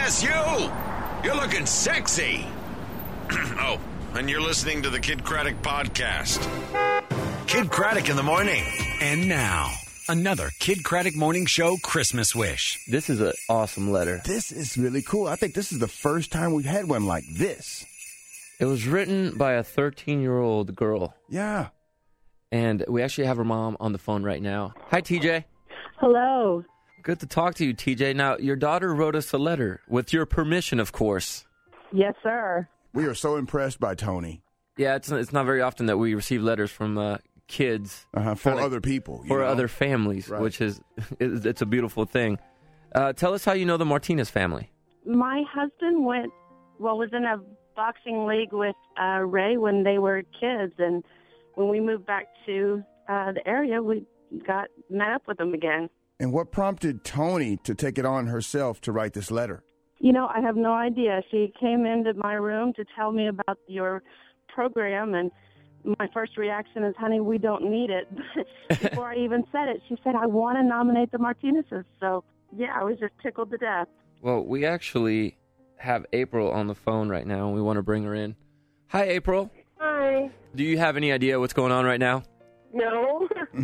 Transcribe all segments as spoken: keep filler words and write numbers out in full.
Yes, you! You're looking sexy! Oh, and you're listening to the Kid Craddock Podcast. Kid Craddock in the morning. And now, another Kid Craddock Morning Show Christmas wish. This is an awesome letter. This is really cool. I think this is the first time we've had one like this. It was written by a thirteen-year-old girl. Yeah. And we actually have her mom on the phone right now. Hi, T J. Hello. Good to talk to you, T J. Now, your daughter wrote us a letter, with your permission, of course. Yes, sir. We are so impressed by Tony. Yeah, it's it's not very often that we receive letters from uh, kids. Uh-huh, for kinda, other people. For know? other families, Right. which is, it's, it's a beautiful thing. Uh, tell us how you know the Martinez family. My husband went, well, was in a boxing league with uh, Ray when they were kids, and when we moved back to uh, the area, we got met up with them again. And what prompted Tony to take it on herself to write this letter? You know, I have no idea. She came into my room to tell me about your program, and my first reaction is, honey, we don't need it. Before I even said it, she said, I want to nominate the Martinezes. So, yeah, I was just tickled to death. Well, we actually have April on the phone right now, and we want to bring her in. Hi, April. Hi. Do you have any idea what's going on right now? No.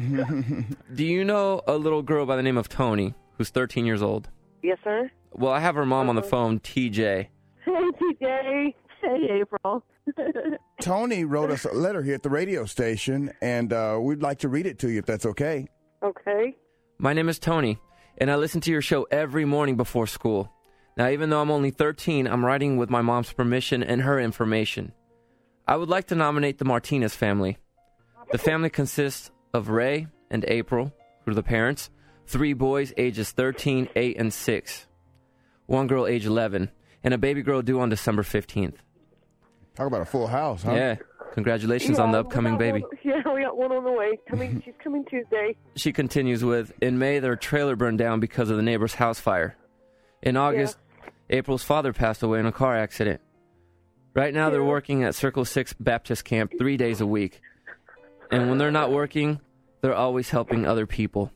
Do you know a little girl by the name of Tony, who's thirteen years old? Yes, sir. Well, I have her mom on the phone, T J. Hey, T J. Hey, April. Tony wrote us a letter here at the radio station, and uh, we'd like to read it to you if that's okay. Okay. My name is Tony, and I listen to your show every morning before school. Now, even though I'm only thirteen, I'm writing with my mom's permission and her information. I would like to nominate the Martinez family. The family consists of Ray and April, who are the parents, three boys ages thirteen, eight, and six, one girl age eleven, and a baby girl due on December fifteenth. Talk about a full house, huh? Yeah, congratulations on the Yeah, upcoming we got baby. one- yeah, we got one on the way. Coming. She's coming Tuesday. She continues with, in May, their trailer burned down because of the neighbor's house fire. In August, April's father passed away in a car accident. Right now, they're Yeah. working at Circle six Baptist Camp three days a week. And when they're not working, they're always helping other people.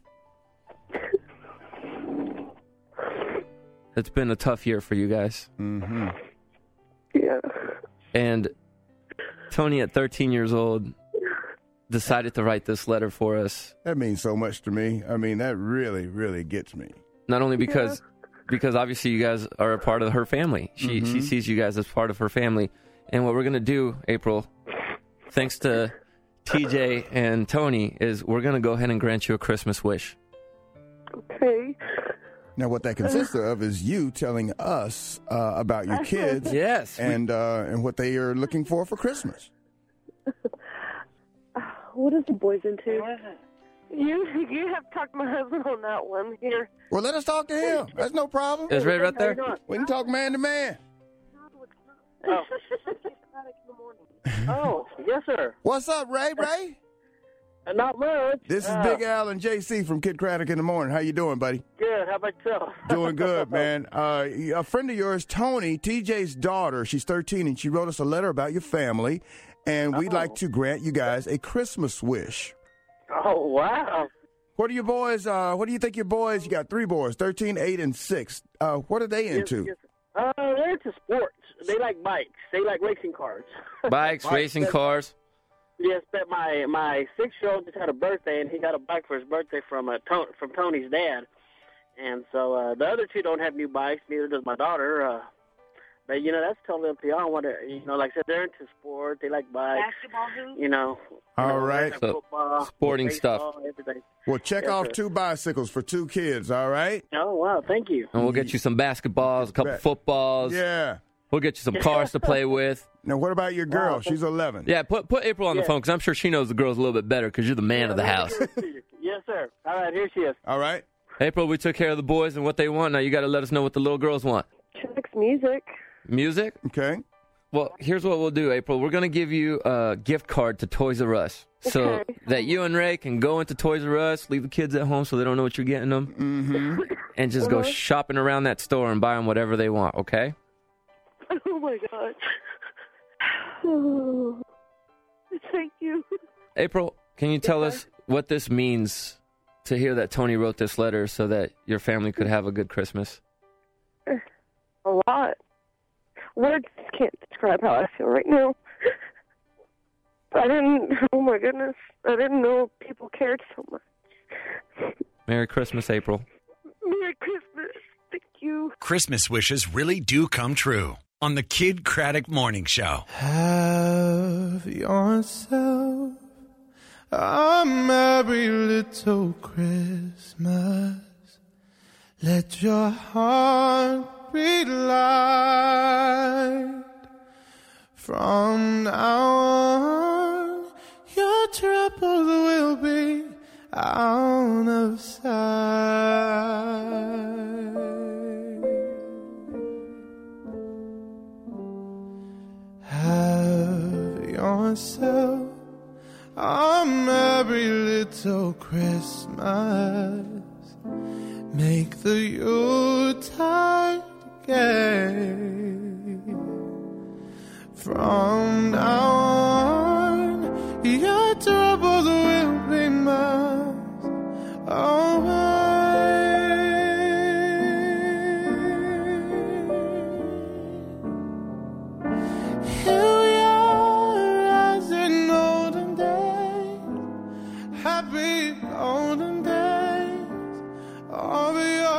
It's been a tough year for you guys. Mm-hmm. Yeah. And Tony, at thirteen years old, decided to write this letter for us. That means so much to me. I mean, that really, really gets me. Not only because because obviously you guys are a part of her family. She Mm-hmm. she sees you guys as part of her family. And what we're going to do, April, thanks to T J and Tony, is we're going to go ahead and grant you a Christmas wish. Okay. Now, what that consists of is you telling us uh, about your kids Yes. we- and uh, and what they are looking for for Christmas. What is the boys into? You you have to talk to my husband on that one. Here. Well, let us talk to him. That's no problem. Is Ray right there? We can talk man to man. Oh. Oh, yes, sir. What's up, Ray? Ray? Uh, not much. This is Uh, Big Al and J C from Kid Craddock in the morning. How you doing, buddy? Good. How about yourself? Doing good, man. Uh, a friend of yours, Tony, T J's daughter, she's thirteen, and she wrote us a letter about your family, and we'd Oh. like to grant you guys a Christmas wish. Oh, wow. What are your boys, uh, what do you think your boys, you got three boys, thirteen, eight, and six. Uh, what are they into? Yes, yes. Uh, they're into sports. They like bikes. They like racing cars. Bikes, racing cars. Yes, but my my six year old just had a birthday, and he got a bike for his birthday from uh, Ton- from Tony's dad. And so uh, the other two don't have new bikes. Neither does my daughter. Uh, but you know that's totally up to y'all. What you know, like I said, they're into sport. They like bikes. Basketball hoops? You know. All you know, right. like So, football, sporting baseball, stuff. Everything. Well, check Yes, off sir. two bicycles for two kids, all right? Oh wow! Thank you. And we'll get you some basketballs, a couple Bet. footballs. Yeah. We'll get you some cars to play with. Now, what about your girl? She's eleven. Yeah, put put April on the Yeah. phone because I'm sure she knows the girls a little bit better because you're the man of the house. Yes, sir. All right, here she is. All right. April, we took care of the boys and what they want. Now you got to let us know what the little girls want. She likes music. Music? Okay. Well, here's what we'll do, April. We're going to give you a gift card to Toys R Us so Okay. that you and Ray can go into Toys R Us, leave the kids at home so they don't know what you're getting them, Mm-hmm. and just go Uh-huh. shopping around that store and buy them whatever they want, okay? Oh my God. Oh, thank you. April, can you tell us what this means to hear that Tony wrote this letter so that your family could have a good Christmas? A lot. Words can't describe how I feel right now. I didn't, oh my goodness, I didn't know people cared so much. Merry Christmas, April. Merry Christmas. Thank you. Christmas wishes really do come true on the Kid Craddock Morning Show. Have yourself a merry little Christmas. Let your heart be light. From now on, your troubles will be out of sight. Have yourself a merry little Christmas. Make the Yuletide gay. From now on, your troubles will be miles away. Here we are as in olden days, happy golden days of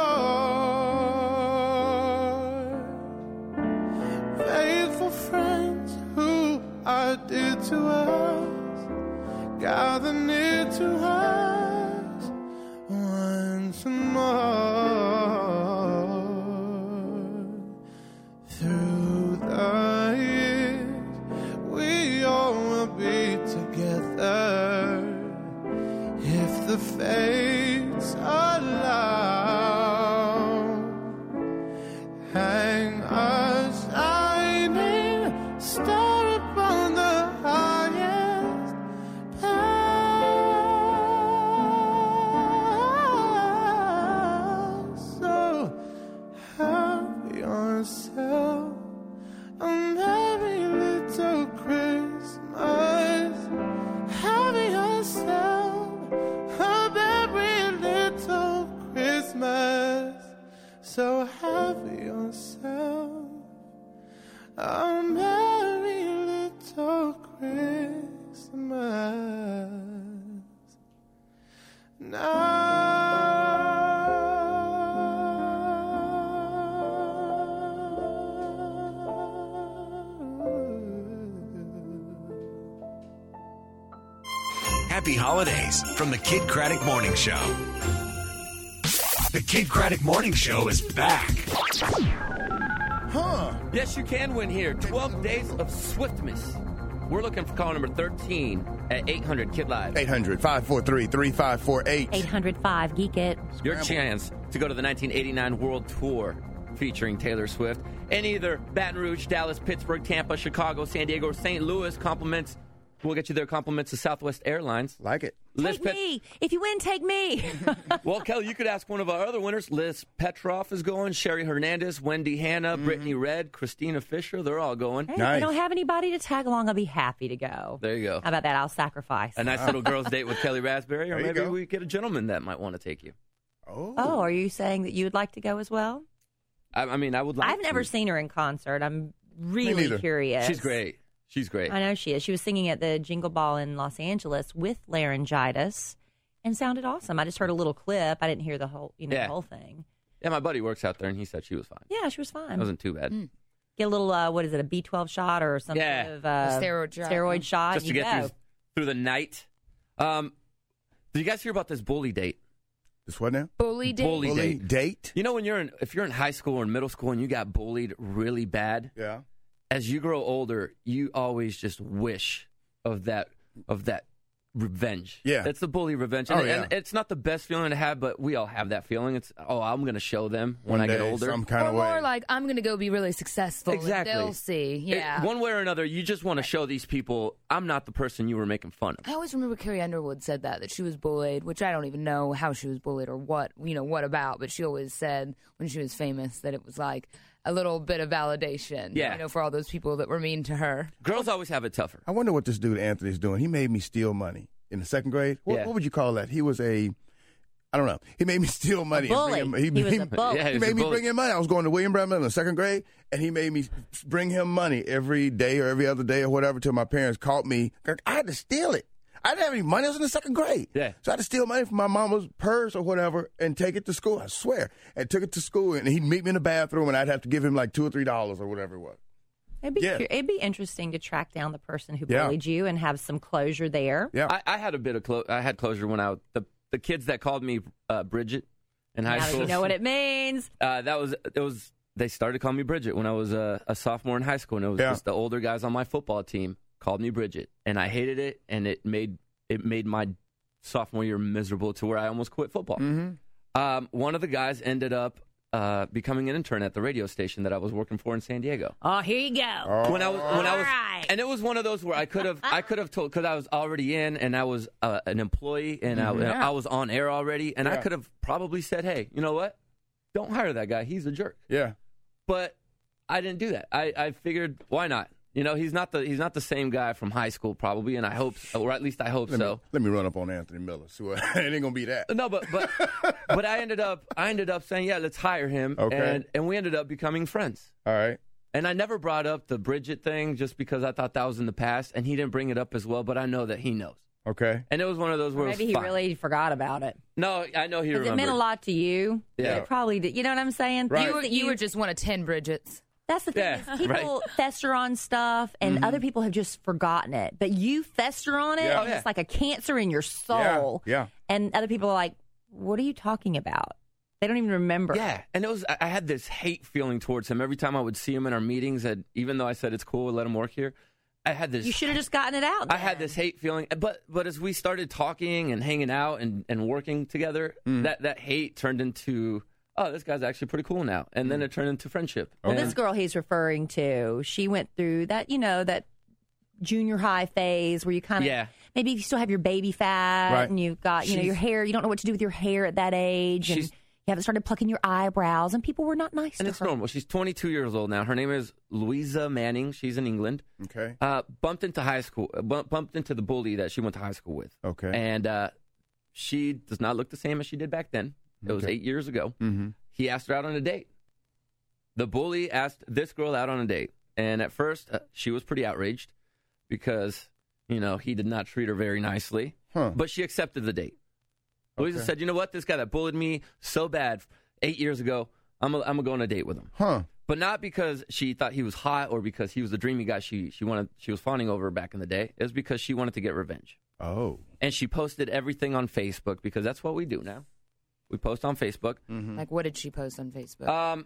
yore. Faithful friends who are dear to us, gather near to us once more. Through the years, we all will be together if the fates allow. Hang a shining star upon the highest path. So have yourself a merry little Christmas. Have yourself a merry little Christmas. So have yourself a merry little Christmas now. Happy holidays from the Kid Craddock Morning Show. The Kid Craddock Morning Show is back. Huh. Yes, you can win here. twelve days of Swiftmas. We're looking for call number thirteen at eight hundred Kid Live. eight hundred, five four three, three five four eight. eight hundred five Geek It. Your chance to go to the nineteen eighty-nine World Tour featuring Taylor Swift in either Baton Rouge, Dallas, Pittsburgh, Tampa, Chicago, San Diego, or Saint Louis. Compliments. We'll get you their compliments to Southwest Airlines. Like it. Liz Take Pet- me. If you win, take me. Well, Kelly, you could ask one of our other winners. Liz Petroff is going. Sherry Hernandez, Wendy Hanna, mm-hmm. Brittany Red, Christina Fisher. They're all going. Hey, Nice. If I don't have anybody to tag along, I'll be happy to go. There you go. How about that? I'll sacrifice. A nice little girls' date with Kelly Raspberry, or There you maybe go. we get a gentleman that might want to take you. Oh. Oh, are you saying that you would like to go as well? I, I mean, I would like I've never to. seen her in concert. I'm really neither. curious. She's great. She's great. I know she is. She was singing at the Jingle Ball in Los Angeles with laryngitis and sounded awesome. I just heard a little clip. I didn't hear the whole, you know, Yeah. the whole thing. Yeah, my buddy works out there, and he said she was fine. Yeah, she was fine. It wasn't too bad. Mm. Get a little, uh, what is it, a B twelve shot or some Yeah. sort of uh, steroid shot. steroid shot. Just to you get go. through, through the night. Um, did you guys hear about this bully date? This what now? Bully date. Bully Bully date. date? You know, when you're in, if you're in high school or in middle school and you got bullied really bad, Yeah. as you grow older, you always just wish of that of that revenge. Yeah. It's the bully revenge. And, Oh, yeah. and it's not the best feeling to have, but we all have that feeling. It's, oh, I'm going to show them when One I get day, older. some kind Or of way. more like, I'm going to go be really successful. Exactly. And they'll see. It- Yeah. one way or another, you just want to show these people, I'm not the person you were making fun of. I always remember Carrie Underwood said that, that she was bullied, which I don't even know how she was bullied or what, you know, what about, but she always said when she was famous that it was like a little bit of validation, Yeah. you know, for all those people that were mean to her. Girls always have it tougher. I wonder what this dude Anthony's doing. He made me steal money in the second grade. What, Yeah. what would you call that? He was a I don't know. He made me steal money. A bully. And bring him, He was a bully. Yeah, he he was made a me bully. bring him money. I was going to William Brown Middle in second grade, and he made me bring him money every day or every other day or whatever till my parents caught me. I had to steal it. I didn't have any money. I was in the second grade. Yeah. So I had to steal money from my mama's purse or whatever and take it to school. I swear. And took it to school, and he'd meet me in the bathroom, and I'd have to give him like two or three dollars or whatever it was. It'd be, Yeah. cu- it'd be interesting to track down the person who Yeah. bullied you and have some closure there. Yeah. I, I had a bit of clo- I had closure when I the the kids that called me uh, Bridget in high Now that school. you know what it means. Uh, that was it was they started calling me Bridget when I was a, a sophomore in high school, and it was Yeah. just the older guys on my football team called me Bridget, and I hated it, and it made it made my sophomore year miserable to where I almost quit football. Mm-hmm. Um, one of the guys ended up uh, becoming an intern at the radio station that I was working for in San Diego. Oh, here you go. When I was when I was right. and it was one of those where I could have I could have told because I was already in and I was uh, an employee and I, Yeah. I was on air already and I Yeah. could have probably said, hey, you know what, don't hire that guy, he's a jerk. Yeah. But I didn't do that. I, I figured, why not? You know, he's not the he's not the same guy from high school probably, and I hope, or at least I hope Let so. me, let me run up on Anthony Miller. See what, it ain't gonna be that. No, but but but I ended up I ended up saying, yeah, let's hire him, Okay. and and we ended up becoming friends. All right. And I never brought up the Bridget thing just because I thought that was in the past, and he didn't bring it up as well. But I know that he knows. Okay. And it was one of those where it Maybe was he fine. really forgot about it. No, I know he Because remembered. it meant a lot to you. Yeah. It probably did. You know what I'm saying? Right. You were, you were just one of ten Bridgets. That's the thing. Yeah, is people right. fester on stuff, and Mm-hmm. other people have just forgotten it. But you fester on it, Yeah. and Oh, yeah. it's like a cancer in your soul. Yeah. And other people are like, what are you talking about? They don't even remember. Yeah, and it was. I I had this hate feeling towards him every time I would see him in our meetings. And even though I said it's cool, let him work here, I had this. You should have just gotten it out. I had then. this hate feeling, but but as we started talking and hanging out and, and working together, Mm. that, that hate turned into, oh, this guy's actually pretty cool now, and then it turned into friendship. Well, And- this girl he's referring to, she went through that, you know, that junior high phase where you kind of, Yeah. maybe you still have your baby fat Right. and you've got, you know, She's- your hair, you don't know what to do with your hair at that age. And She's- you haven't started plucking your eyebrows, and people were not nice and to it's her. normal. She's twenty-two years old now. Her name is Louisa Manning. She's in England. Okay. Uh, bumped into high school. Uh, bump, bumped into the bully that she went to high school with. Okay. And uh, she does not look the same as she did back then. It was Okay. eight years ago. Mm-hmm. He asked her out on a date. The bully asked this girl out on a date. And at first, uh, she was pretty outraged because, you know, he did not treat her very nicely. Huh. But she accepted the date. Louisa Okay. said, you know what? This guy that bullied me so bad eight years ago, I'm going to go on a date with him. Huh. But not because she thought he was hot or because he was the dreamy guy she, she wanted she was fawning over back in the day. It was because she wanted to get revenge. Oh. And she posted everything on Facebook because that's what we do now. We post on Facebook. Mm-hmm. Like, what did she post on Facebook? Um,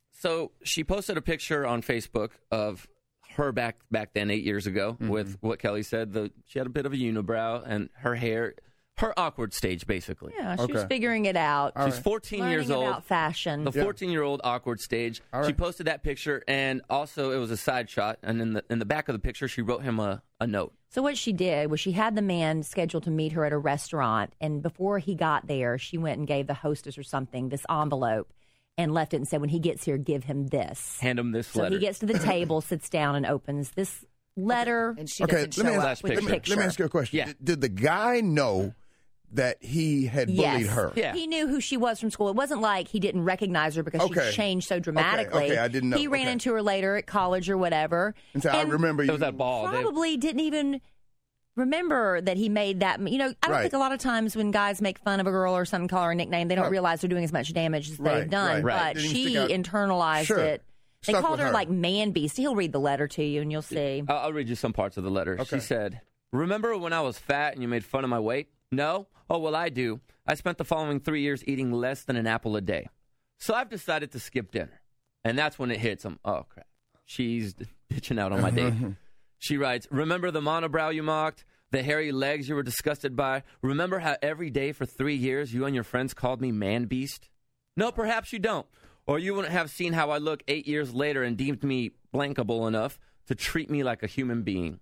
so she posted a picture on Facebook of her back back then, eight years ago, Mm-hmm. with what Kelly said. The she had a bit of a unibrow and her hair, her awkward stage, basically. Yeah, she was Okay. figuring it out. She's fourteen learning years old. about fashion. The Yeah. fourteen-year-old awkward stage. All She right. posted that picture, and also it was a side shot. And in the in the back of the picture, she wrote him a, a note. So what she did was she had the man scheduled to meet her at a restaurant, and before he got there, she went and gave the hostess or something this envelope and left it and said, when he gets here, give him this. Hand him this So letter. he gets to the table, sits down, and opens this letter and she Okay, doesn't let me show ask- up Last with the picture. picture. Let me ask you a question. Yeah. Did, did the guy know that he had bullied yes. her? Yeah. He knew who she was from school. It wasn't like he didn't recognize her because Okay. she changed so dramatically. okay, I didn't know. He ran Okay. into her later at college or whatever. And so I and remember It you. was that ball. They- probably didn't even remember that he made that. You know, I don't Right. think a lot of times when guys make fun of a girl or something, call her a nickname, they don't Right. realize they're doing as much damage as Right, they've done. right, right. But Didn't even she stick out. internalized Sure. it. They Stuck called with her, her. like man beast. He'll read the letter to you and you'll see. I'll, I'll read you some parts of the letter. Okay. She said, remember when I was fat and you made fun of my weight? No? Oh, well, I do. I spent the following three years eating less than an apple a day. So I've decided to skip dinner. And that's when it hits him. Oh, crap. She's bitching out on my date. She writes, remember the monobrow you mocked? The hairy legs you were disgusted by? Remember how every day for three years you and your friends called me man beast? No, perhaps you don't. Or you wouldn't have seen how I look eight years later and deemed me blankable enough to treat me like a human being.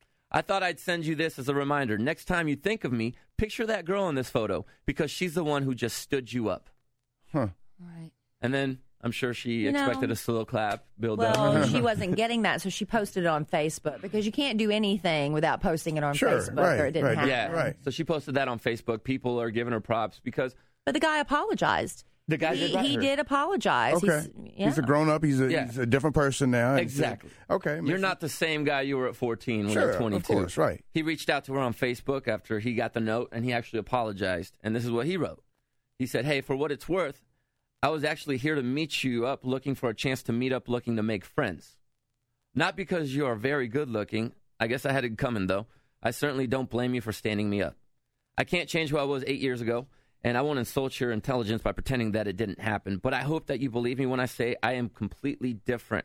I thought I'd send you this as a reminder. Next time you think of me, picture that girl in this photo because she's the one who just stood you up. Huh. Right. And then I'm sure she You know, expected a slow clap, build Well, up. she wasn't getting that, so she posted it on Facebook because you can't do anything without posting it on Sure, Facebook right, or it didn't right, happen. Yeah, Right. So she posted that on Facebook. People are giving her props because But the guy apologized. The guy he, did write he her. did apologize. Okay. He's, yeah. He's a grown up. He's a Yeah. he's a different person now. Exactly. Okay. You're not the same guy you were at fourteen when Sure, you're of twenty-two. course, right. He reached out to her on Facebook after he got the note, and he actually apologized. And this is what he wrote. He said, hey, for what it's worth, I was actually here to meet you up, looking for a chance to meet up, looking to make friends. Not because you are very good looking. I guess I had it coming, though. I certainly don't blame you for standing me up. I can't change who I was eight years ago, and I won't insult your intelligence by pretending that it didn't happen. But I hope that you believe me when I say I am completely different.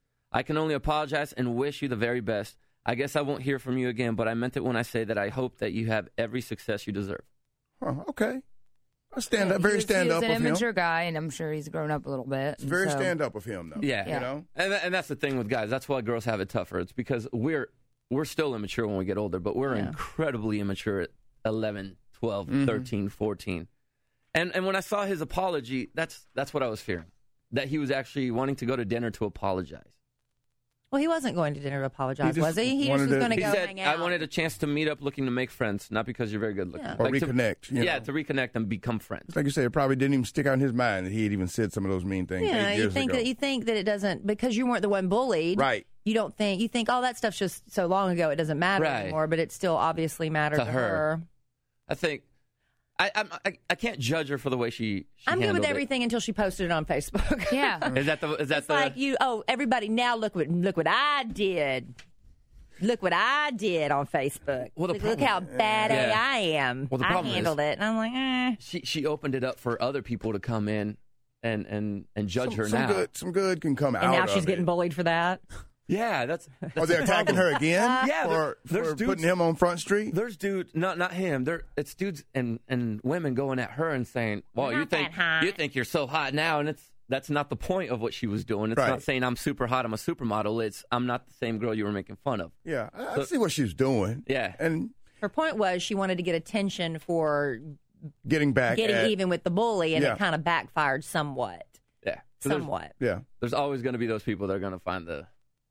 I can only apologize and wish you the very best. I guess I won't hear from you again, but I meant it when I say that I hope that you have every success you deserve. Huh, okay. I stand Yeah, up. Very he was, stand he up was an of him. immature guy, and I'm sure he's grown up a little bit. It's very so- stand up of him, though. Yeah. You know? And, tha- and that's the thing with guys. That's why girls have it tougher. It's because we're we're still immature when we get older, but we're Yeah. incredibly immature at eleven, twelve, Mhm. thirteen, fourteen. And and when I saw his apology, that's that's what I was fearing. That he was actually wanting to go to dinner to apologize. Well, he wasn't going to dinner to apologize, He just was he? He just wanted was to- going to He go said, hang out. I wanted a chance to meet up looking to make friends, not because you're very good looking. Yeah. Or Like to- reconnect. you yeah, know? to reconnect and become friends. It's like you said, it probably didn't even stick out in his mind that he had even said some of those mean things Yeah, eight you years think ago. that you think that it doesn't because you weren't the one bullied. Right. You don't think you think oh that stuff's just so long ago it doesn't matter Right. anymore, but it still obviously mattered To to, her. her. I think I, I'm- I I can't judge her for the way she. she I'm good with handled it. everything until she posted it on Facebook. Yeah. Is that the? Is that It's the? like you oh everybody now look what look what I did. Look what I did on Facebook. Well, the look, look problem- how bad Yeah. I am. Well, the I problem handled is- it, and I'm like, eh. she she opened it up for other people to come in and and and judge some, her some now. good, some good can come And out now of she's getting it. bullied for that. Yeah, that's. that's Are they the attacking problem. her again? Yeah, there- for, there's for dudes- putting him on Front Street. There's dudes, not not him. There, it's dudes and and women going at her and saying, "Well, You're you not think that hot." you think you're so hot now," and it's that's not the point of what she was doing. It's Right. not saying I'm super hot, I'm a supermodel. It's I'm not the same girl you were making fun of. Yeah, I, I So- see what she was doing. Yeah, And Her point was she wanted to get attention for getting back getting at, even with the bully, and Yeah. it kind of backfired somewhat. yeah. So there's, Somewhat. Yeah. there's always going to be those people that are going to find the,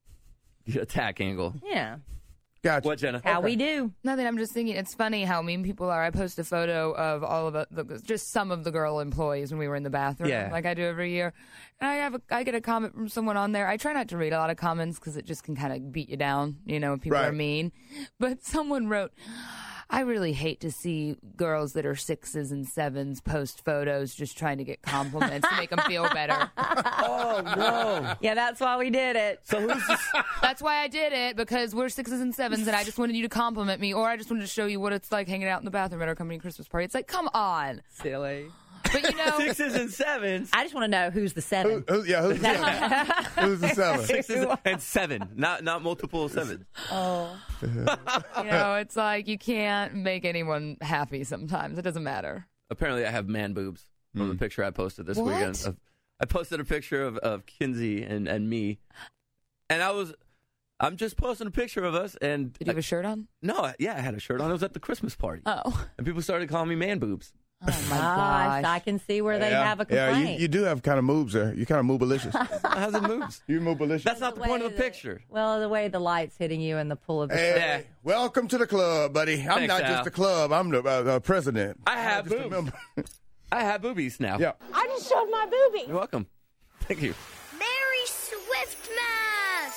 the attack angle. Yeah. Gotcha. What, Jenna? How we do. Nothing. I'm just thinking it's funny how mean people are. I post a photo of all of the, the just some of the girl employees when we were in the bathroom, Yeah. like I do every year. And I have a, I get a comment from someone on there. I try not to read a lot of comments because it just can kind of beat you down, you know, when people Right. are mean. But someone wrote, I really hate to see girls that are sixes and sevens post photos just trying to get compliments to make them feel better. Oh no! Yeah, that's why we did it. So who's this? That's why I did it, because we're sixes and sevens, and I just wanted you to compliment me, or I just wanted to show you what it's like hanging out in the bathroom at our company Christmas party. It's like, come on. Silly. But you know, Sixes and sevens. I just want to know who's the seven. Who, who, yeah, who's the seven? Who's the seven? Sixes and seven, not not multiple sevens. Oh. you know, it's like you can't make anyone happy sometimes. It doesn't matter. Apparently, I have man boobs from the picture I posted this What? weekend. Of, I posted a picture of, of Kinsey and, and me, and I was, I'm just posting a picture of us. And Did you have a shirt on? no, I- yeah, I had a shirt on. It was at the Christmas party, Oh. and people started calling me man boobs. Oh, my Gosh, gosh. I can see where they yeah. have a Yeah, complaint. you, you do have kind of moves there. You're kind of mobilicious. How's it moves? You're mobilicious. That's not the point of the way picture. Well, the way the light's hitting you and the pull of the Hey, Yeah. welcome to the club, buddy. I'm Thanks, not Al. just the club. I'm the uh, uh, president. I have I'm just a boobs. member. I have boobies now. yeah. I just showed my boobie. You're welcome. Thank you. Merry Swiftmas.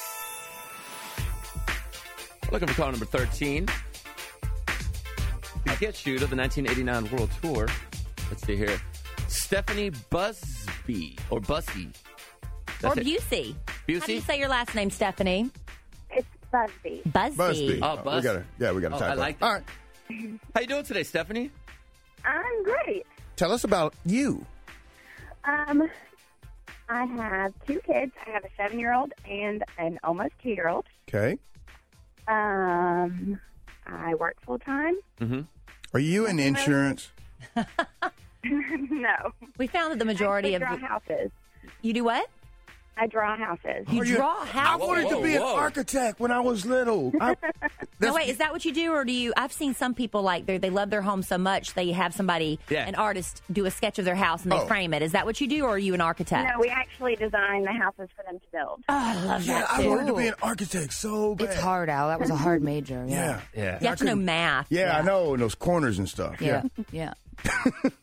Looking for call number thirteen. To get you to the nineteen eighty-nine World Tour. Let's see here. Stephanie Busby, or Busby. Or That's it. Busey. Busey? How do you say your last name, Stephanie? It's Busby. Busby. Busby. Oh, We Bus. gotta, yeah, we got to Oh, type I up. like that. All right. How you doing today, Stephanie? I'm great. Tell us about you. Um, I have two kids. I have a seven-year-old and an almost two-year-old. Okay. Um, I work full-time. Mm-hmm. Are you in insurance? No. We found that the majority I of draw houses. you do what? I draw houses. You Are you- draw I houses. wanted to be whoa. an architect when I was little. I, No, that's- wait, is that what you do, or do you? I've seen some people like they they love their home so much they have somebody, Yeah. an artist, do a sketch of their house and they Oh. frame it. Is that what you do, or are you an architect? No, we actually design the houses for them to build. Oh, I love yeah, that I too. wanted to be an architect so bad. It's hard, Al. That was a hard major. Yeah. Yeah. Yeah. You have to know math. Yeah, I know, and those corners and stuff. Yeah. Yeah.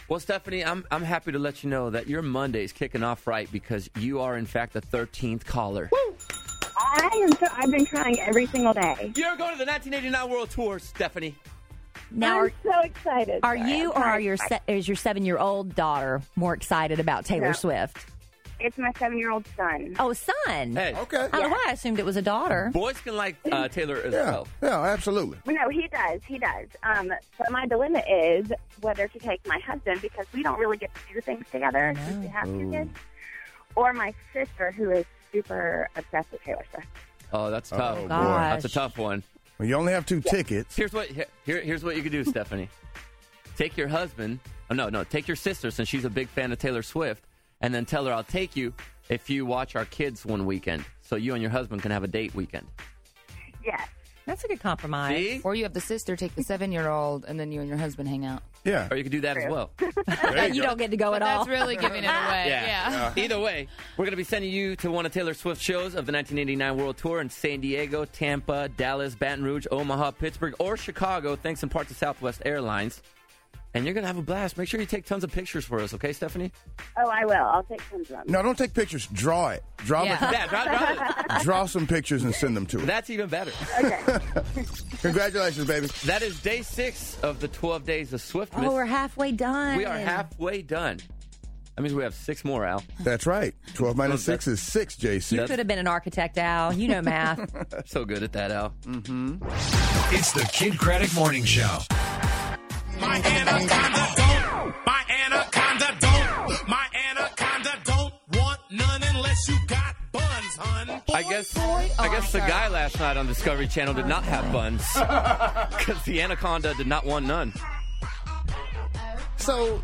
Well, Stephanie, I'm I'm happy to let you know that your Monday's kicking off right because you are, in fact, the thirteenth caller. Woo! I am so, I've been trying every single day. You're going to the nineteen eighty-nine World Tour, Stephanie. Now, I'm so excited. Are Sorry, you I'm or are sorry. your se- is your seven-year-old daughter more excited about Taylor No. Swift? It's my seven-year-old son. Oh, son. Hey. Okay. I don't know why I assumed it was a daughter. Boys can like uh, Taylor as Yeah, well. yeah, absolutely. Well, no, he does. He does. Um, but my dilemma is whether to take my husband, because we don't really get to do things together since we have two kids, or my sister, who is super obsessed with Taylor Swift. Oh, that's tough. Oh, boy. That's a tough one. Well, you only have two tickets. Here's what here, here's what you could do, Stephanie. Take your husband. Oh, no, no. Take your sister, since she's a big fan of Taylor Swift, and then tell her I'll take you if you watch our kids one weekend, so you and your husband can have a date weekend. Yes. That's a good compromise. See? Or you have the sister take the seven-year-old, and then you and your husband hang out. Yeah. Or you could do that as well. you you don't get to go But at all. that's really giving it away. Yeah. Either way, we're going to be sending you to one of Taylor Swift's shows of the nineteen eighty-nine World Tour in San Diego, Tampa, Dallas, Baton Rouge, Omaha, Pittsburgh, or Chicago, thanks in part to Southwest Airlines. And you're going to have a blast. Make sure you take tons of pictures for us, okay, Stephanie? Oh, I will. I'll take some of them. No, don't take pictures. Draw it. Draw Yeah, the, yeah draw, draw it. draw some pictures and send them to us. That's even better. Okay. Congratulations, baby. That is day six of the twelve days of Swiftmas. Oh, we're halfway done. We are halfway done. That means we have six more, Al. That's right. twelve minus six is six, J C. You could have been an architect, Al. You know math. So good at that, Al. Mm-hmm. It's the Kid Craddock Morning Show. My anaconda don't. My anaconda don't. My anaconda don't want none unless you got buns, hun. I guess I guess the guy last night on Discovery Channel did not have buns because the anaconda did not want none. So,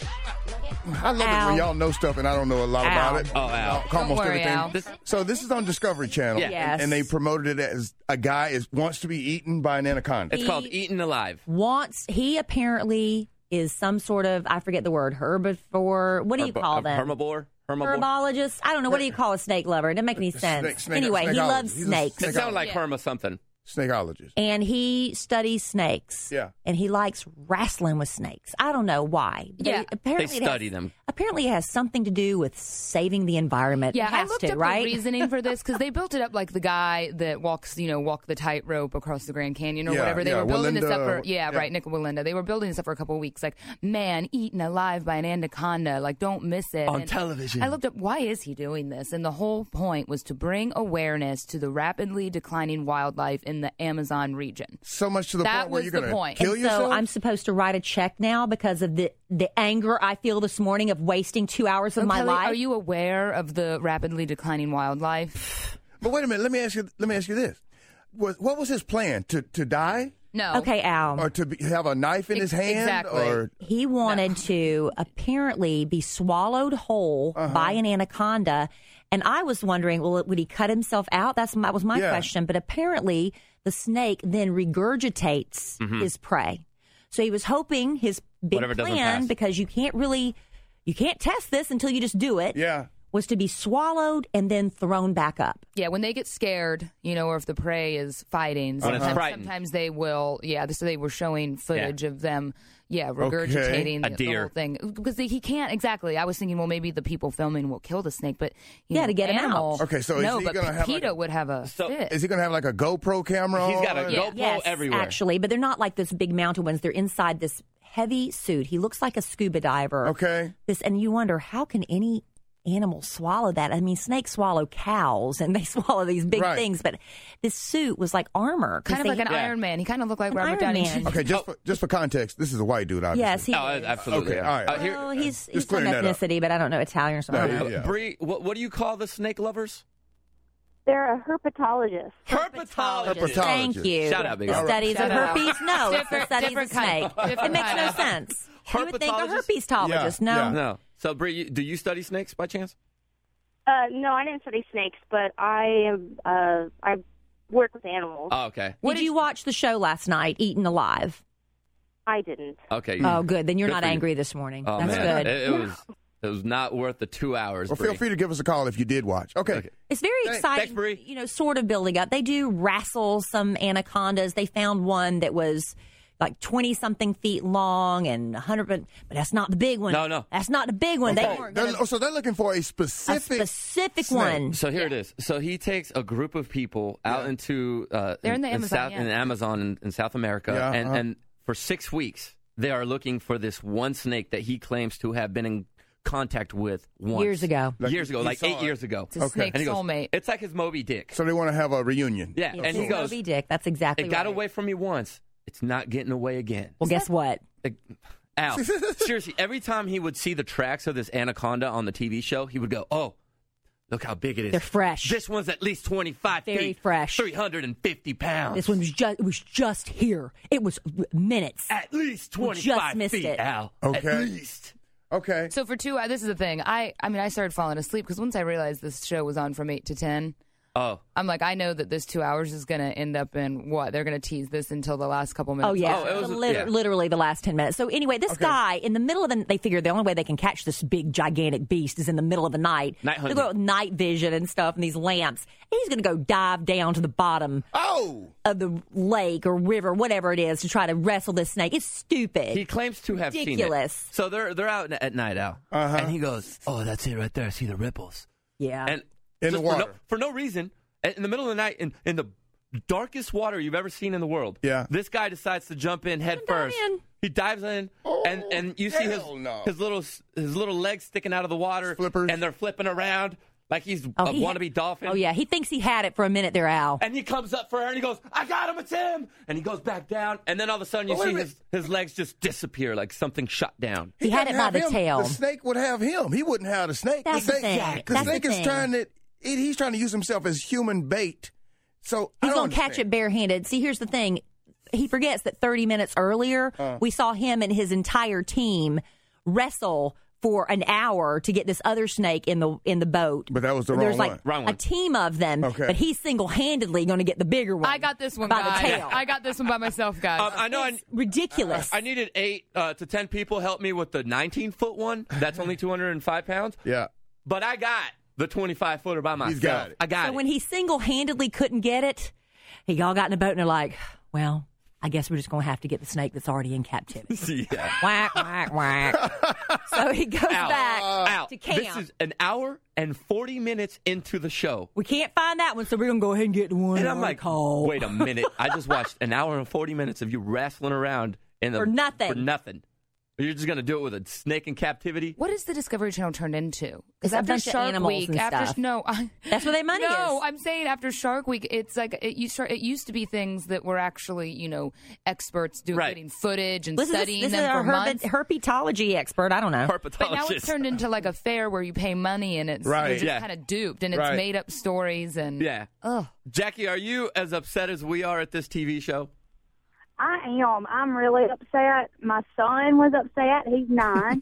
I love Al. it when y'all know stuff and I don't know a lot Al. about it. Oh, Al. Almost worry, everything. Al. This- so this is on Discovery Channel, Yeah. Yes. and, and they promoted it as a guy is wants to be eaten by an anaconda. It's called Eaten Alive. Wants he apparently is some sort of I forget the word herbivore. What do you Herb- call uh, them? Herbivore? Herbivore? Herbologist. I don't know. What do you call a snake lover? It doesn't make any sense. Snake- snake- anyway, he snakeologist. loves He's a snakes. It sounds like Yeah. Herma something. Snakeologist. And he studies snakes. Yeah. And he likes wrestling with snakes. I don't know why. But Yeah. apparently They it has- study them. Apparently it has something to do with saving the environment. Yeah, it has I looked to, up right? the reasoning for this because they built it up like the guy that walks, you know, walk the tightrope across the Grand Canyon or Yeah, whatever. They yeah, were building this up Willinda- for, yeah, yeah. right, Nick Willinda. They were building this up for a couple of weeks. Like, man, eaten alive by an anaconda. Like, don't miss it. On And television. I looked up, why is he doing this? And the whole point was to bring awareness to the rapidly declining wildlife in the Amazon region. So much to the That point where was you're the going to point. kill And yourself. so I'm supposed to write a check now because of the the anger I feel this morning of wasting two hours of So, my Kelly, life. are you aware of the rapidly declining wildlife? But wait a minute. Let me ask you. Let me ask you this: was, What was his plan? To to die, No. Okay, Al. or to be, have a knife in his Ex- hand? exactly. Or He wanted to apparently be swallowed whole Uh-huh. by an anaconda. And I was wondering, well, would he cut himself out? That's my, was my Yeah. question. But apparently, the snake then regurgitates his prey. So he was hoping his big Whatever doesn't plan, pass. because you can't really, you can't test this until you just do it, yeah. was to be swallowed and then thrown back up. Yeah, when they get scared, you know, or if the prey is fighting, When it's sometimes, frightened. sometimes they will. Yeah, so they were showing footage of them. Yeah, regurgitating A the, the deer. whole thing because they, he can't exactly. I was thinking, well, maybe the people filming will kill the snake, but you Yeah, know, to get him animal, out. Okay, so is no, he but gonna have PETA like a- would have a So- fit. Is he going to have like a GoPro camera? He's got a on? GoPro Yes, everywhere. actually, but they're not like this big mountain ones. They're inside this heavy suit. He looks like a scuba diver. Okay. This, and you wonder, how can any animal swallow that? I mean, snakes swallow cows and they swallow these big Right. things, but this suit was like armor. 'cause kind of they- like an Yeah. Iron Man. He kind of looked like An Robert Iron Downey Man. Junior Okay, just for, just for context, this is a white dude, obviously. Yes, he Oh, is. absolutely. Okay, all right. Uh, here- Well, he's, Just he's some clearing that up. ethnicity, but I don't know, Italian or something. Yeah, Uh, yeah. Bree, what, what do you call the snake lovers? They're a herpetologist. Herpetologist. Herpetologist. Thank you. Shout out, big The guy. studies Shout of out. herpes? No, it's the Different- studies of different snake. kind. It makes no sense. You would think a Herpetologist? herpetologist. Yeah, No. yeah. No. So, Bree, you- do you study snakes by chance? Uh, no, I didn't study snakes, but I uh, I work with animals. Oh, okay. Did you watch the show last night, Eaten Alive? I didn't. Okay. Oh, good. Then you're Good not for you. angry this morning. Oh, That's man. good. It, it was it was not worth the two hours. Well, Bree. feel free to give us a call if you did watch. Okay. Okay. It's very Thanks- exciting, thanks, Bree. you know, sort of building up. They do wrestle some anacondas. They found one that was like twenty something feet long and one hundred, but, but that's not the big one. No, no. That's not the big one. Okay. They weren't They're- gonna, so they're looking for a a specific, specific snake. one. So here it is. So he takes a group of people out Yeah. into uh, They're in the Amazon, South, yeah. in Amazon in, in South America, Yeah, and, uh-huh. and for six weeks they are looking for this one snake that he claims to have been in contact with once. Years ago. Like, years ago, he like saw eight it. years ago. It's a snake And he goes, soulmate. it's like his Moby Dick. So they want to have a reunion. Yeah, Yes, and he it's goes, Moby Dick. That's exactly it got right. away from me once. It's not getting away again. Well, guess what? Like, Al, seriously, every time he would see the tracks of this anaconda on the T V show, he would go, oh, look how big it is. They're fresh. This one's at least twenty-five Very feet. fresh. three hundred fifty pounds. This one was just it was just here. It was minutes. At least We twenty-five just missed feet, it. Al. Okay. At least. Okay. So for two, uh, this is the thing. I, I mean, I started falling asleep because once I realized this show was on from eight to ten, Oh. I'm like, I know that this two hours is going to end up in what? They're going to tease this until the last couple minutes. Oh yeah, Oh, it was- The lit- yeah. literally the last ten minutes. So anyway, this Okay. guy in the middle of the they figured the only way they can catch this big gigantic beast is in the middle of the night. Night They hunting. go with night vision and stuff and these lamps. And he's going to go dive down to the bottom Oh. of the lake or river, whatever it is, to try to wrestle this snake. It's stupid. He claims to have Ridiculous. seen it. So they're they're out at night, Al. Uh-huh. And he goes, oh, that's it right there. I see the ripples. yeah. And In just the for water. no, for no reason, in the middle of the night, in, in the darkest water you've ever seen in the world, Yeah. this guy decides to jump in head Dive first. in. He dives in, Oh, and, and you see his hell no. his little his little legs sticking out of the water, Flippers. and they're flipping around like he's Oh, a he ha- wannabe dolphin. Oh yeah, he thinks he had it for a minute there, Al. And he comes up for her and he goes, I got him, it's him. And he goes back down. And then all of a sudden you Oh, wait a see minute. his, his legs just disappear like something shut down. He had couldn't it by have the him. tail. The snake would have him. He wouldn't have the snake. That's the the snake, thing. The That's the snake is thing. trying to. he- He's trying to use himself as human bait. So I He's don't going to catch it understand. barehanded. See, here's the thing. He forgets that thirty minutes earlier, Uh. we saw him and his entire team wrestle for an hour to get this other snake in the in the boat. But that was the There's wrong like one. Wrong a one. team of them, Okay. but he's single-handedly going to get the bigger one. I got this one, by guys. the tail. I got this one by myself, guys. Um, I know I, Ridiculous. I needed eight uh, to ten people help me with the nineteen foot one. That's only two hundred five pounds. Yeah. But I got the twenty-five footer by myself. He's got it. I got so it. when he single-handedly couldn't get it, he all got in a boat and they're like, well, I guess we're just going to have to get the snake that's already in captivity. yeah. Whack, whack, whack. So he goes Al, back Al, to camp. this is an hour and forty minutes into the show. We can't find that one, so we're going to go ahead and get the one. And I'm already like, called. wait a minute. I just watched an hour and forty minutes of you wrestling around in the, For nothing. For nothing. You're just going to do it with a snake in captivity? What has the Discovery Channel turned into? It's a after bunch of Shark animals Week, and after stuff. no, I, That's where their money no, is. I'm saying after Shark Week, it's like it used. It used to be things that were actually, you know, experts doing Right. getting footage and This is, studying this is them a for months. herpet- herpetology expert. I don't know. But now it's turned into like a fair where you pay money and it's Right. you're just Yeah. kind of duped and it's Right. made up stories and Yeah. Ugh. Jackie, are you as upset as we are at this T V show? I am. I'm really upset. My son was upset. He's nine.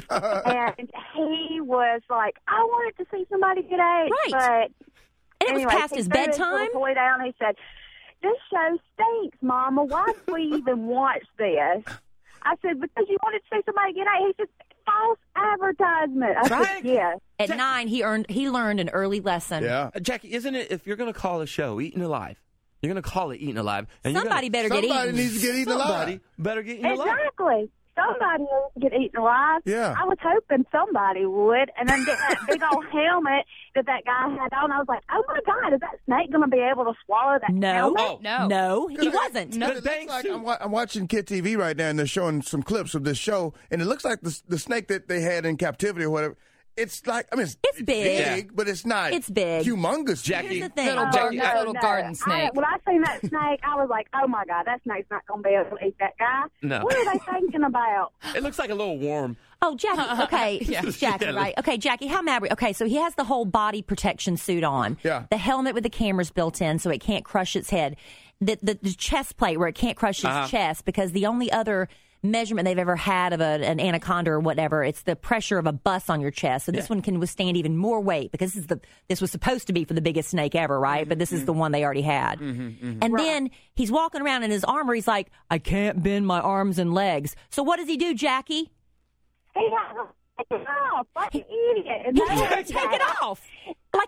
and he was like, I wanted to see somebody get ate. Right. But And it was anyway, past he his threw his bedtime? little toy down. He said, this show stinks, Mama. Why did we even watch this? I said, because you wanted to see somebody get ate. He said, false advertisement. I Right. said, yes. At nine, he earned he learned an early lesson. Uh, Jackie, isn't it, if you're going to call a show Eaten Alive, you're going to call it Eaten Alive. And you're Somebody gonna, better get Somebody eaten. needs to get eaten alive. Somebody better get eaten alive. Exactly. Somebody needs to get eaten alive. Yeah. I was hoping somebody would. And then that big old helmet that that guy had on, I was like, oh, my God, is that snake going to be able to swallow that No. helmet? Oh. No. No, he wasn't. No. It looks like I'm, wa- I'm watching Kid T V right now, and they're showing some clips of this show, and it looks like the, the snake that they had in captivity or whatever. It's like, I mean, it's, It's big. big, but it's not. It's big. humongous. Jackie, Here's the thing. Little Oh, garden, no, little no. garden I, snake. when I seen that snake, I was like, oh, my God, that snake's not going to be able to eat that guy. No. What are they thinking about? It looks like a little worm. Oh, Jackie. Okay, Yeah. Jackie, Yeah. right? Okay, Jackie. How mad? Were, okay, so he has the whole body protection suit on. Yeah. The helmet with the cameras built in, so it can't crush its head. The the, the chest plate where it can't crush his Uh-huh. chest, because the only other measurement they've ever had of a, an anaconda or whatever, it's the pressure of a bus on your chest. So this one can withstand even more weight, because this is the this was supposed to be for the biggest snake ever, right? But this is the one they already had. And then he's walking around in his armor. He's like, I can't bend my arms and legs. So what does he do, Jackie? He got to take it off like an idiot. And He they can't had take it that. off like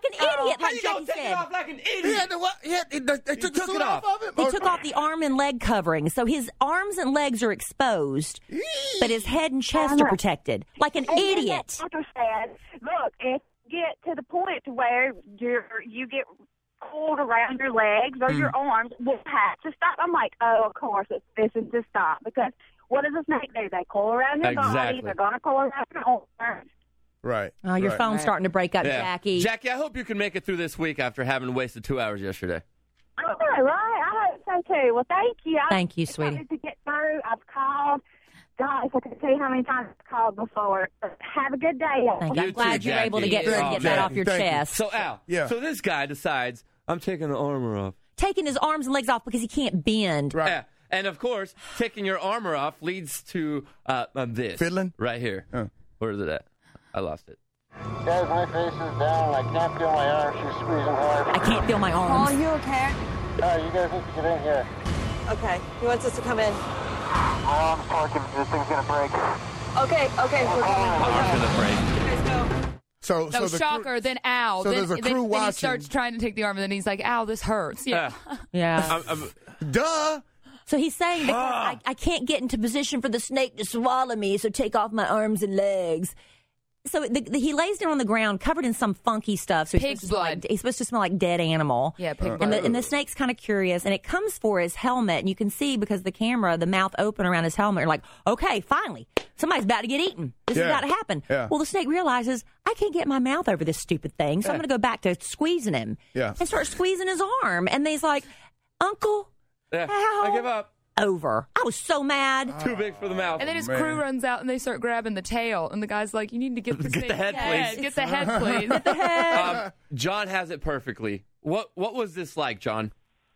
an idiot, like you Jackie gonna take said. it off like an idiot? He had to what? He had, he, they they took the took suit it off off. of him? He Or- took off the arm and leg covering, so his arms and legs are exposed, but his head and chest are protected, like an And then idiot. the doctor said, look, if you get to the point to where you're, you get coiled around your legs or your arms, we'll have to stop. I'm like, oh, of course, it's, this is to stop. Because what does a snake do? They coil around your body. Exactly. They're going to coil around your arms. Right. Oh, your right. phone's starting to break up, Yeah. Jackie. Jackie, I hope you can make it through this week after having wasted two hours yesterday. All right, I hope so too. Well, thank you. I Thank you, was sweetie. excited to get through. I've called. Gosh, I can tell you how many times I've called before. Have a good day. y'all. Thank you. I'm You glad too, you're able to Jackie. get, Thank get you, that off Jackie. your Thank you. chest. So, Al, Yeah. so this guy decides, I'm taking the armor off. Taking his arms and legs off because he can't bend. Right. Yeah. And, of course, taking your armor off leads to uh, uh, this. Fiddling? Right here. Uh. Where is it at? I lost it. Guys, my face is down. I can't feel my arms. She's squeezing hard. I can't feel my arms. you okay? Oh, you guys need to get in here. Okay. He wants us to come in. My arm's torquing. This thing's gonna break. Okay, okay, we're coming. Arm to the break. You guys go. So, So, so the shocker, crew- then Al. so then, there's a then, crew then he watching. starts trying to take the arm, and then he's like, Al, this hurts. Yeah. Yeah. I'm, I'm, Duh. So he's saying, because I, I can't get into position for the snake to swallow me, so take off my arms and legs. So the, the, he lays down on the ground, covered in some funky stuff. So he's Pig's supposed to smell blood. like, he's supposed to smell like dead animal. Yeah, pig And blood. the, and the snake's kind of curious, and it comes for his helmet, and you can see because the camera, the mouth open around his helmet. You're like, okay, finally, somebody's about to get eaten. This Yeah. is about to happen. Yeah. Well, the snake realizes I can't get my mouth over this stupid thing, so I'm Yeah. going to go back to squeezing him. Yeah. And start squeezing his arm, and then he's like, Uncle, yeah, Ow. I give up. over. I was so mad. Too big for the mouth. And then his man. crew runs out, and they start grabbing the tail. And the guy's like, you need to get the, Get the snake's head, please. Get the head, please. Get the head. Um, John has it perfectly. What What was this like, John?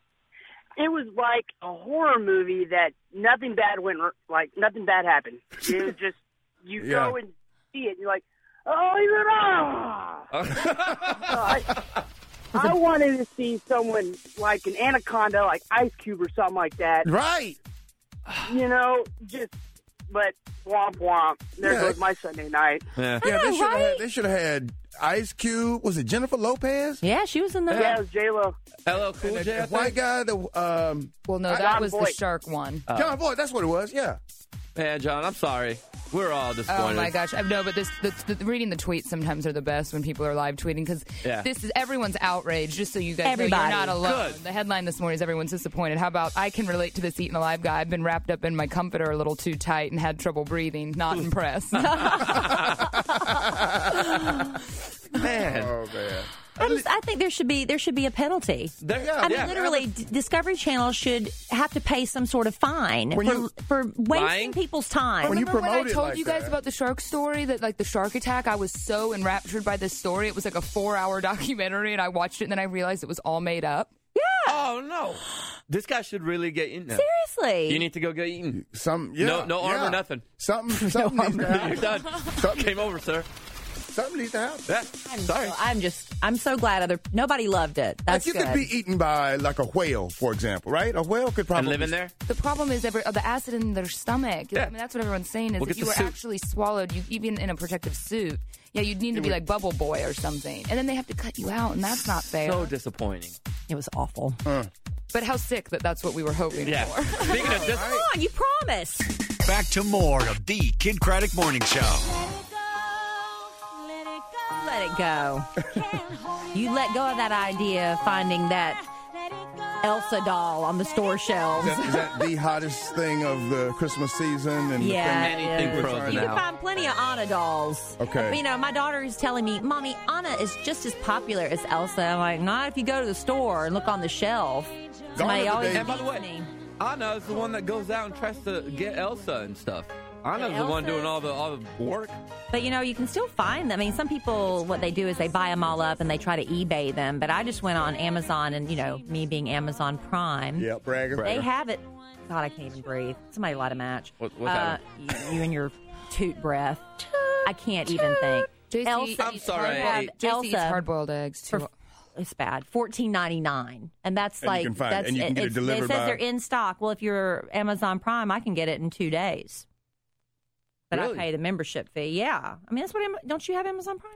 It was like a horror movie that nothing bad went, like nothing bad happened. It was just you Yeah. go and see it, and you're like, oh, he's an ah. I, I wanted to see someone like an anaconda, like Ice Cube or something like that. Right. You know, just but womp womp. There Yeah. goes my Sunday night. Yeah. Yeah, they know, should have right? had, they should have had Ice Cube. Was it Jennifer Lopez? Yeah, she was in the. Yeah, it was J Lo. L L Cool And J. I that white think? guy, the um, Well, no, I- that John was the Boyd. shark one. John Boyd. That's what it was. Yeah. Yeah, John, I'm sorry. We're all disappointed. Oh my gosh! I know, but this the, the, reading the tweets sometimes are the best when people are live tweeting because Yeah. this is everyone's outraged. Just so you guys Everybody. know, you're not alone. Good. The headline this morning is everyone's disappointed. How about I can relate to this eating alive guy? I've been wrapped up in my comforter a little too tight and had trouble breathing. Not impressed. Man. Oh man. I, just, I think there should be there should be a penalty. There- Yeah. I mean, yeah. literally, D- Discovery Channel should have to pay some sort of fine When for, you- for wasting Lying? people's time. When you Remember when I promote it told like you guys that. about the shark story, that like the shark attack? I was so enraptured by this story. It was like a four-hour documentary, and I watched it, and then I realized it was all made up. Oh, no. This guy should really get eaten now. Seriously. You need to go get eaten. Some yeah. No- no arm or yeah. nothing. Something. Something needs to You're happen. done. Something, Game over, sir. something needs to happen. Yeah. I'm, Sorry. so- I'm just, I'm so glad other nobody loved it. That's Like you good. could be eaten by like a whale, for example, right? A whale could probably And live in there? The problem is every, uh, the acid in their stomach. Yeah. I mean, that's what everyone's saying is Well, if get you the were suit. actually swallowed, you even in a protective suit, yeah, you'd need to be like Bubble Boy or something. And then they have to cut you out, and that's not fair. So disappointing. It was awful. But how sick that that's what we were hoping Yeah. for. Speaking of dis- Come on, you promised. Back to more of the Kid Craddock Morning Show. Let it go. You let go of that idea of finding that Elsa doll on the store shelves. Is that, is that the hottest thing of the Christmas season? And the Yeah, thing- it Anything is. frozen You can out. find plenty of Anna dolls. Okay. You know, my daughter is telling me, Mommy, Anna is just as popular as Elsa. I'm like, not if you go to the store and look on the shelf. Somebody Gone are the always days- And by the beats way, me. Anna is the one that goes out and tries to get Elsa and stuff. Anna's the one Elsa? doing all the all the work. But you know, you can still find them. I mean, some people, what they do is they buy them all up and they try to eBay them. But I just went on Amazon, and you know, me being Amazon Prime, Yeah, bragger. they have it. God, I can't even breathe. Somebody light a match. What- what's uh, that you, you and your toot breath. I can't even think. J C Elsa, I'm sorry, they I have ate- J C eats Elsa hard-boiled eggs, too. for it's bad. fourteen ninety-nine, and that's And you like can find it, that's and you can get it it's- delivered It says by- they're in stock. Well, if you're Amazon Prime, I can get it in two days. But Really? I pay the membership fee. Yeah, I mean that's what. Am- Don't you have Amazon Prime?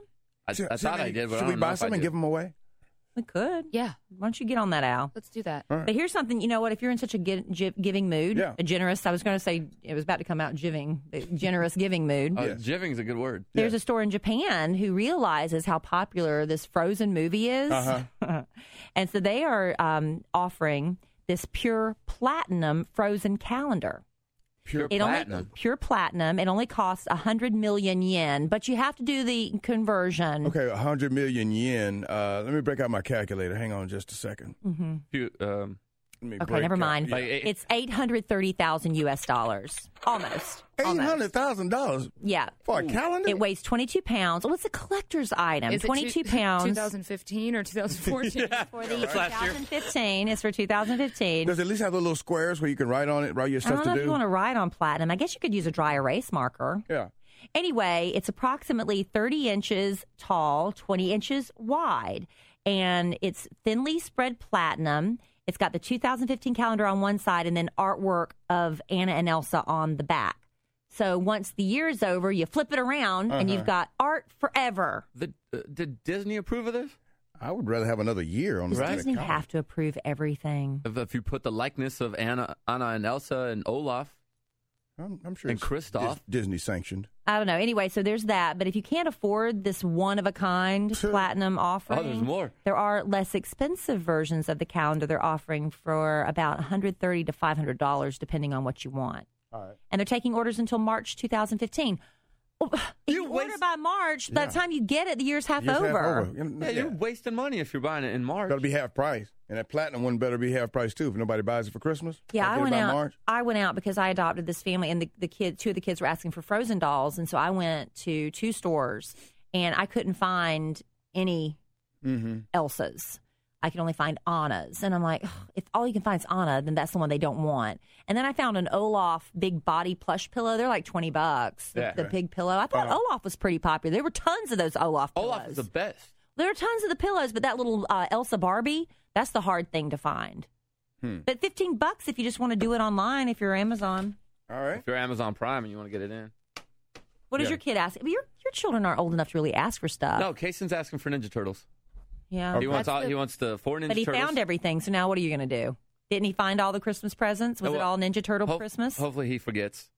I, Should- I thought should I did, but Should I we don't know buy if some I and did. give them away? We could. Yeah. Why don't you get on that, Al? Let's do that. All right. But here's something, you know what? If you're in such a gi- gi- giving mood, Yeah. a generous, I was going to say, it was about to come out jiving, a generous giving mood. Oh, Yes. Jiving's a good word. There's a store in Japan who realizes how popular this Frozen movie is. Uh-huh. And so they are um, offering this pure platinum Frozen calendar. Pure It platinum. only pure platinum. It only costs one hundred million yen, but you have to do the conversion. Okay, one hundred million yen. Uh, let me break out my calculator. Hang on just a second. Mm-hmm. Pure, um, Let me Okay, break never out- mind. Yeah. It's eight hundred thirty thousand U S dollars. Almost. eight hundred thousand dollars Yeah. for a calendar? It weighs twenty-two pounds. Well, it's a collector's item. Is it twenty-two two- pounds. twenty fifteen or twenty fourteen? For the twenty fifteen. It's for two thousand fifteen. Does it at least have the little squares where you can write on it, write your I stuff don't to know do? if you want to write on platinum. I guess you could use a dry erase marker. Yeah. Anyway, it's approximately thirty inches tall, twenty inches wide, and it's thinly spread platinum. It's got the two thousand fifteen calendar on one side and then artwork of Anna and Elsa on the back. So once the year is over, you flip it around and Uh-huh. you've got art forever. The, uh, did Disney approve of this? I would rather have another year on the Does Disney have to approve everything? If, if you put the likeness of Anna, Anna and Elsa and Olaf I'm, I'm sure and it's Kristoff. Dis- Disney sanctioned. I don't know. Anyway, so there's that. But if you can't afford this one-of-a-kind platinum offering, Oh, there's more. There are less expensive versions of the calendar they're offering for about one hundred thirty to five hundred dollars, depending on what you want. All right. And they're taking orders until March two thousand fifteen. Well, if you, order by March, by the Yeah. time you get it, the year's half Year's half over. over. Yeah, Yeah. you're wasting money if you're buying it in March. Better be half price. And that platinum one better be half price, too, if nobody buys it for Christmas. Yeah, Gotta I get it went by out. March. I went out because I adopted this family, and the, the kid, two of the kids were asking for Frozen dolls, and so I went to two stores, and I couldn't find any Mm-hmm. Elsas. I could only find Anna's, and I'm like, "Ugh, if all you can find is Anna, then that's the one they don't want. And then I found an Olaf big body plush pillow. They're like twenty bucks. The, Yeah. the big pillow. I thought Uh-huh. Olaf was pretty popular. There were tons of those Olaf pillows. Olaf is the best. There are tons of the pillows, but that little uh, Elsa Barbie, that's the hard thing to find. Hmm. But fifteen bucks if you just want to do it online, if you're Amazon. All right. If you're Amazon Prime and you want to get it in. What does Yeah. your kid ask? Your your children aren't old enough to really ask for stuff. No, Kaysen's asking for Ninja Turtles. Yeah. He wants That's all, the- he wants the four Ninja But he Turtles. found everything, so now what are you going to do? Didn't he find all the Christmas presents? Was Oh, it well, all Ninja Turtle Ho- Christmas? Hopefully he forgets.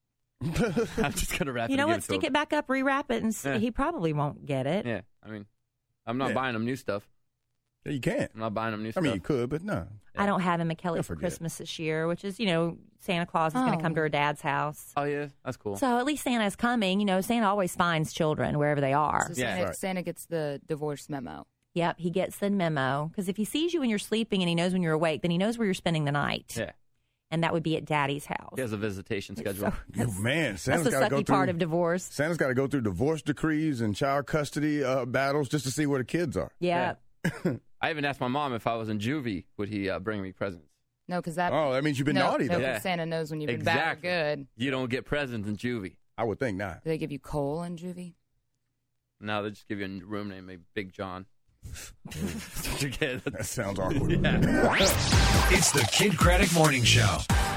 I'm just gonna wrap it. You know and give what? to Stick him. it back up, rewrap it, and s Yeah. he probably won't get it. Yeah, I mean, I'm not Yeah. buying him new stuff. Yeah, you can't. I'm not buying him new I stuff. mean, you could, but no. I don't have him a Kelly He'll for forget. Christmas this year, which is, you know, Santa Claus is going Oh. to come to her dad's house. Oh yeah, that's cool. So at least Santa's coming. You know, Santa always finds children wherever they are. So Santa, Santa gets the divorce memo. Yep, he gets the memo because if he sees you when you're sleeping and he knows when you're awake, then he knows where you're spending the night. Yeah, And that would be at Daddy's house. he has a visitation schedule. Oh, man, That's Santa's the got to go sucky through. part of divorce. Santa's got to go through divorce decrees and child custody uh, battles just to see where the kids are. Yeah. I even asked my mom if I was in juvie, would he uh, bring me presents? No, because that. Oh, that means you've been no, naughty, no, though. 'cause Yeah. Santa knows when you've been Exactly. bad or good. You don't get presents in juvie. I would think not. Do they give you coal in juvie? No, they just give you a room name, maybe Big John. That's what you get. That sounds awkward. It's the Kid Craddock Morning Show.